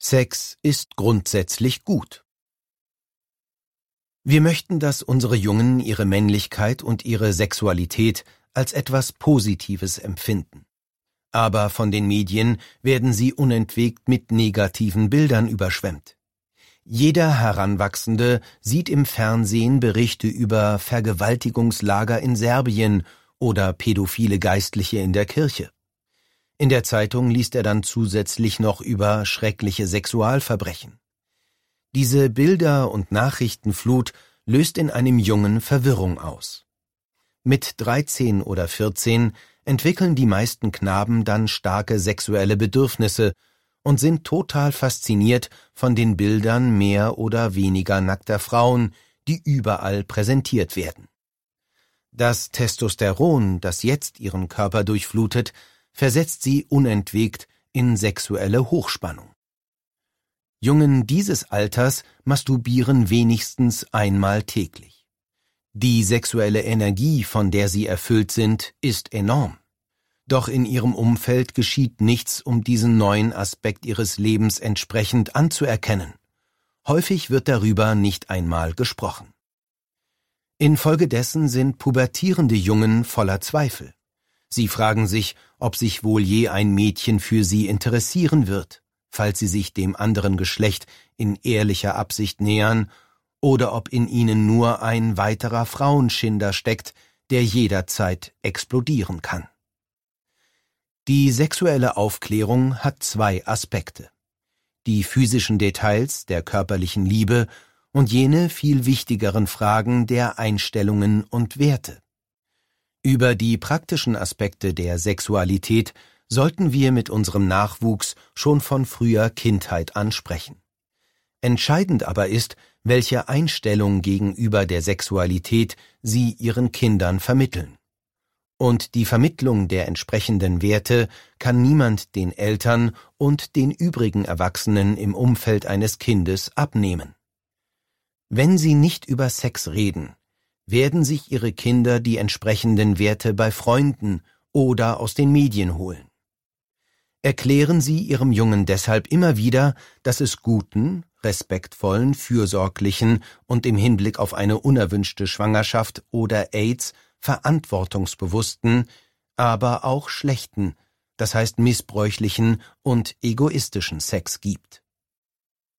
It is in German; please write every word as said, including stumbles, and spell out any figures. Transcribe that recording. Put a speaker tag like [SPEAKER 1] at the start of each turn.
[SPEAKER 1] Sex ist grundsätzlich gut. Wir möchten, dass unsere Jungen ihre Männlichkeit und ihre Sexualität als etwas Positives empfinden. Aber von den Medien werden sie unentwegt mit negativen Bildern überschwemmt. Jeder Heranwachsende sieht im Fernsehen Berichte über Vergewaltigungslager in Serbien oder pädophile Geistliche in der Kirche. In der Zeitung liest er dann zusätzlich noch über schreckliche Sexualverbrechen. Diese Bilder- und Nachrichtenflut löst in einem Jungen Verwirrung aus. Mit dreizehn oder vierzehn entwickeln die meisten Knaben dann starke sexuelle Bedürfnisse und sind total fasziniert von den Bildern mehr oder weniger nackter Frauen, die überall präsentiert werden. Das Testosteron, das jetzt ihren Körper durchflutet, versetzt sie unentwegt in sexuelle Hochspannung. Jungen dieses Alters masturbieren wenigstens einmal täglich. Die sexuelle Energie, von der sie erfüllt sind, ist enorm. Doch in ihrem Umfeld geschieht nichts, um diesen neuen Aspekt ihres Lebens entsprechend anzuerkennen. Häufig wird darüber nicht einmal gesprochen. Infolgedessen sind pubertierende Jungen voller Zweifel. Sie fragen sich, ob sich wohl je ein Mädchen für sie interessieren wird, falls sie sich dem anderen Geschlecht in ehrlicher Absicht nähern, oder ob in ihnen nur ein weiterer Frauenschinder steckt, der jederzeit explodieren kann. Die sexuelle Aufklärung hat zwei Aspekte: die physischen Details der körperlichen Liebe und jene viel wichtigeren Fragen der Einstellungen und Werte. Über die praktischen Aspekte der Sexualität sollten wir mit unserem Nachwuchs schon von früher Kindheit an sprechen. Entscheidend aber ist, welche Einstellung gegenüber der Sexualität sie ihren Kindern vermitteln. Und die Vermittlung der entsprechenden Werte kann niemand den Eltern und den übrigen Erwachsenen im Umfeld eines Kindes abnehmen. Wenn sie nicht über Sex reden, werden sich ihre Kinder die entsprechenden Werte bei Freunden oder aus den Medien holen. Erklären Sie Ihrem Jungen deshalb immer wieder, dass es guten, respektvollen, fürsorglichen und im Hinblick auf eine unerwünschte Schwangerschaft oder AIDS verantwortungsbewussten, aber auch schlechten, das heißt missbräuchlichen und egoistischen Sex gibt.